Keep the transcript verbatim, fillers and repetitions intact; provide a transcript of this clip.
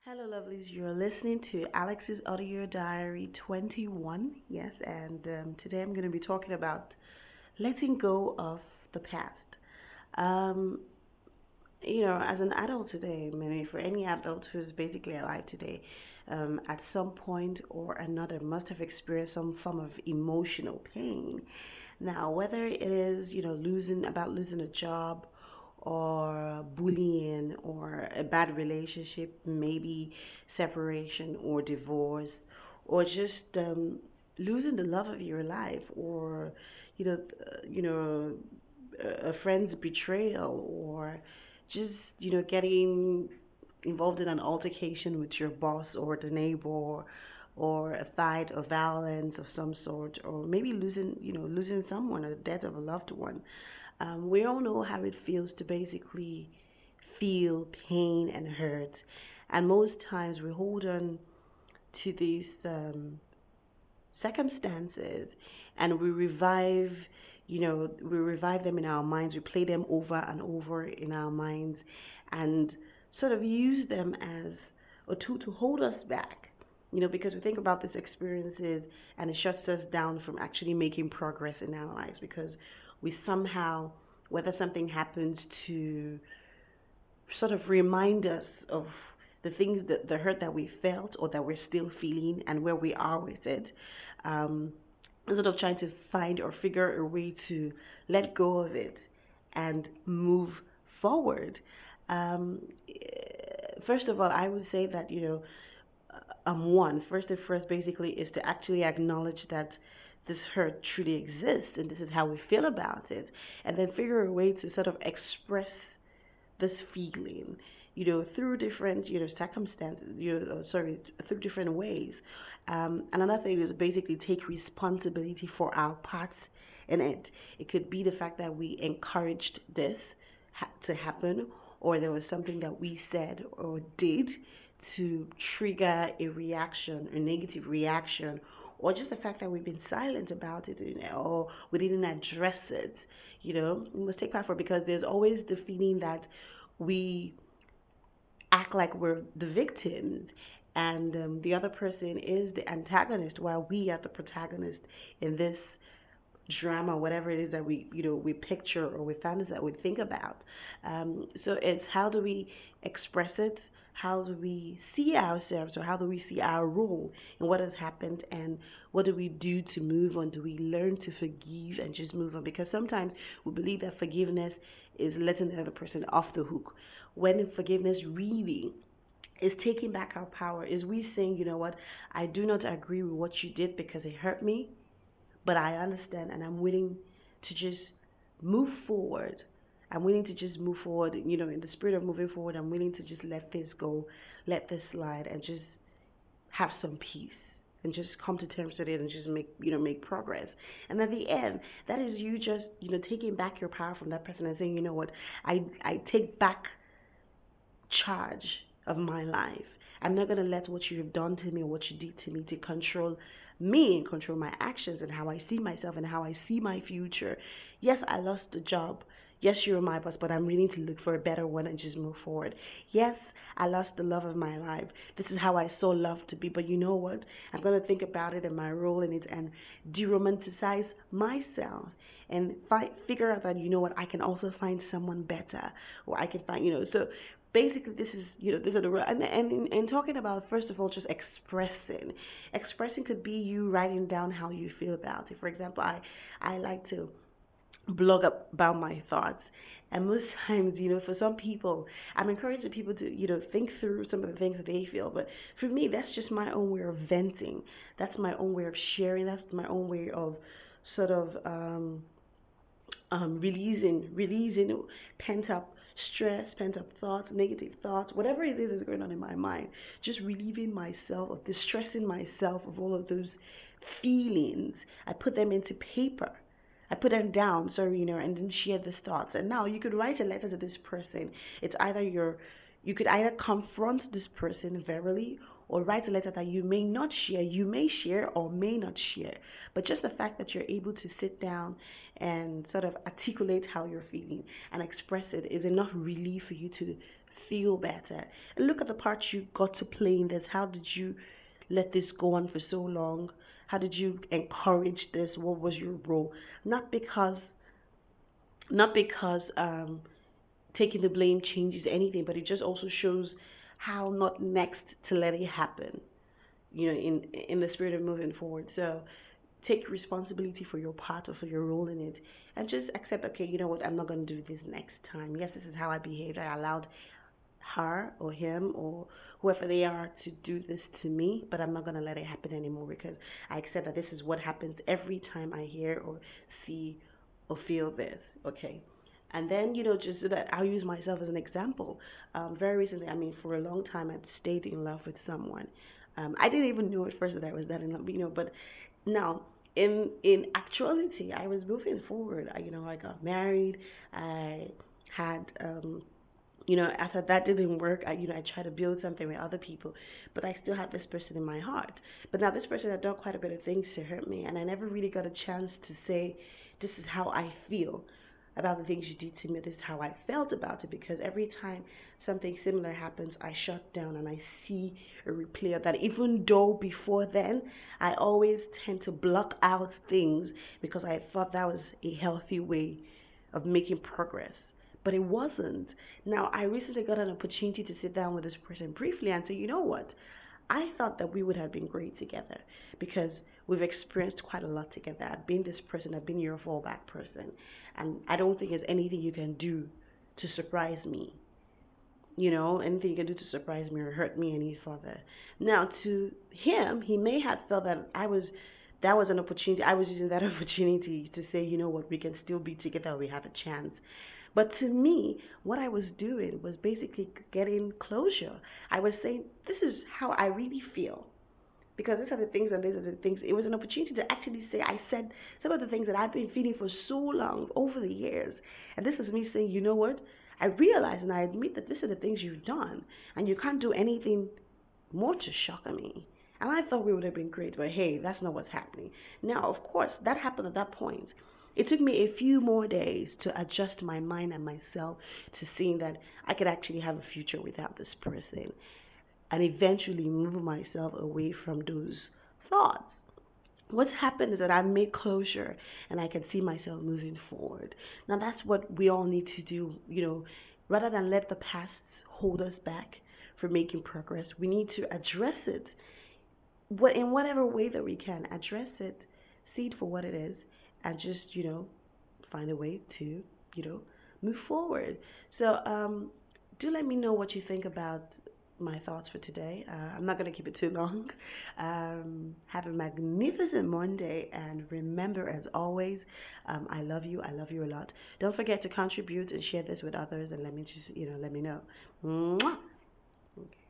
Hello, lovelies. You're listening to Alex's Audio Diary twenty-one. Yes, and um, today I'm going to be talking about letting go of the past. Um, you know, as an adult today, maybe for any adult who's basically alive today, um, at some point or another must have experienced some form of emotional pain. Now, whether it is, you know, losing about losing a job or bullying or a bad relationship, maybe separation or divorce, or just um, losing the love of your life, or you know, uh, you know, a a friend's betrayal, or just you know getting involved in an altercation with your boss or the neighbor, or a fight or violence of some sort, or maybe losing you know losing someone or the death of a loved one. Um, we all know how it feels to basically feel pain and hurt, and most times we hold on to these um, circumstances and we revive you know we revive them in our minds, we play them over and over in our minds, and sort of use them as a tool to hold us back, you know because we think about these experiences and it shuts us down from actually making progress in our lives, because we somehow, whether something happens to sort of remind us of the things that the hurt that we felt or that we're still feeling and where we are with it. Um, instead of trying to find or figure a way to let go of it and move forward. Um, eh, First of all, I would say that, you know, uh, um, one, first and first, basically, is to actually acknowledge that this hurt truly exists and this is how we feel about it, and then figure a way to sort of express this feeling, you know, through different, you know, circumstances, you know, sorry, through different ways. Um, and another thing is basically take responsibility for our parts in it. It could be the fact that we encouraged this ha- to happen, or there was something that we said or did to trigger a reaction, a negative reaction, or just the fact that we've been silent about it, you know, or we didn't address it. You know, we must take part for it, because there's always the feeling that we act like we're the victims and um, the other person is the antagonist while we are the protagonist in this drama, whatever it is that we, you know, we picture or we fantasize, that we think about. Um, so it's how do we express it? How do we see ourselves, or how do we see our role in what has happened, and what do we do to move on? Do we learn to forgive and just move on? Because sometimes we believe that forgiveness is letting the other person off the hook, when forgiveness really is taking back our power. Is we saying, you know what, I do not agree with what you did because it hurt me, but I understand and I'm willing to just move forward. I'm willing to just move forward, you know, in the spirit of moving forward. I'm willing to just let this go, let this slide, and just have some peace and just come to terms with it and just make, you know, make progress. And at the end, that is you just, you know, taking back your power from that person and saying, you know what, I, I take back charge of my life. I'm not going to let what you have done to me or what you did to me to control me and control my actions and how I see myself and how I see my future. Yes, I lost the job. Yes, you're my boss, but I'm willing to look for a better one and just move forward. Yes, I lost the love of my life. This is how I saw love to be. But you know what? I'm going to think about it and my role in it and de-romanticize myself and fi- figure out that, you know what, I can also find someone better, or I can find, you know, so basically this is, you know, these are the, and, and, and talking about, first of all, just expressing. Expressing could be you writing down how you feel about it. For example, I, I like to blog up about my thoughts. And most times, you know, for some people, I'm encouraging people to, you know, think through some of the things that they feel. But for me, that's just my own way of venting. That's my own way of sharing. That's my own way of sort of um, um, releasing, releasing pent up stress, pent up thoughts, negative thoughts, whatever it is that's going on in my mind. Just relieving myself of distressing myself of all of those feelings. I put them into paper. I put them down, sorry, you know, and then share these thoughts. And now you could write a letter to this person. It's either your, you could either confront this person verbally, or write a letter that you may not share, you may share or may not share. But just the fact that you're able to sit down and sort of articulate how you're feeling and express it is enough relief for you to feel better. And look at the part you got to play in this. How did you let this go on for so long? How did you encourage this? What was your role? Not because, not because um, taking the blame changes anything, but it just also shows how not next to let it happen. You know, in in the spirit of moving forward. So take responsibility for your part or for your role in it, and just accept. Okay, you know what? I'm not going to do this next time. Yes, this is how I behaved. I allowed her or him or whoever they are to do this to me, but I'm not going to let it happen anymore because I accept that this is what happens every time I hear or see or feel this. Okay. And then, you know, just so that I'll use myself as an example. Um, very recently, I mean, for a long time, I'd stayed in love with someone. Um, I didn't even know at first that I was that in love, you know, but now, in in actuality, I was moving forward. I, you know, I got married. I had um, you know, after that didn't work, I, you know, I tried to build something with other people, but I still had this person in my heart. But now this person had done quite a bit of things to hurt me, and I never really got a chance to say, this is how I feel about the things you did to me. This is how I felt about it, because every time something similar happens, I shut down and I see a replay of that. Even though before then, I always tend to block out things because I thought that was a healthy way of making progress, but it wasn't. Now, I recently got an opportunity to sit down with this person briefly and say, you know what? I thought that we would have been great together because we've experienced quite a lot together. I've been this person, I've been your fallback person, and I don't think there's anything you can do to surprise me. You know, anything you can do to surprise me or hurt me any further. Now, to him, he may have felt that I was that was an opportunity. I was using that opportunity to say, you know what, we can still be together. We have a chance. But to me, what I was doing was basically getting closure. I was saying, this is how I really feel. Because these are the things and these are the things. It was an opportunity to actually say, I said some of the things that I've been feeling for so long over the years. And this is me saying, you know what? I realize and I admit that these are the things you've done. And you can't do anything more to shock me. And I thought we would have been great, but hey, that's not what's happening. Now, of course, that happened at that point. It took me a few more days to adjust my mind and myself to seeing that I could actually have a future without this person and eventually move myself away from those thoughts. What's happened is that I made closure and I can see myself moving forward. Now, that's what we all need to do, you know, rather than let the past hold us back from making progress. We need to address it what in whatever way that we can, address it, see it for what it is, and just, you know, find a way to, you know, move forward. So um, do let me know what you think about my thoughts for today. Uh, I'm not going to keep it too long. Um, have a magnificent Monday, and remember, as always, um, I love you. I love you a lot. Don't forget to contribute and share this with others, and let me just, you know, let me know. Mwah! Okay.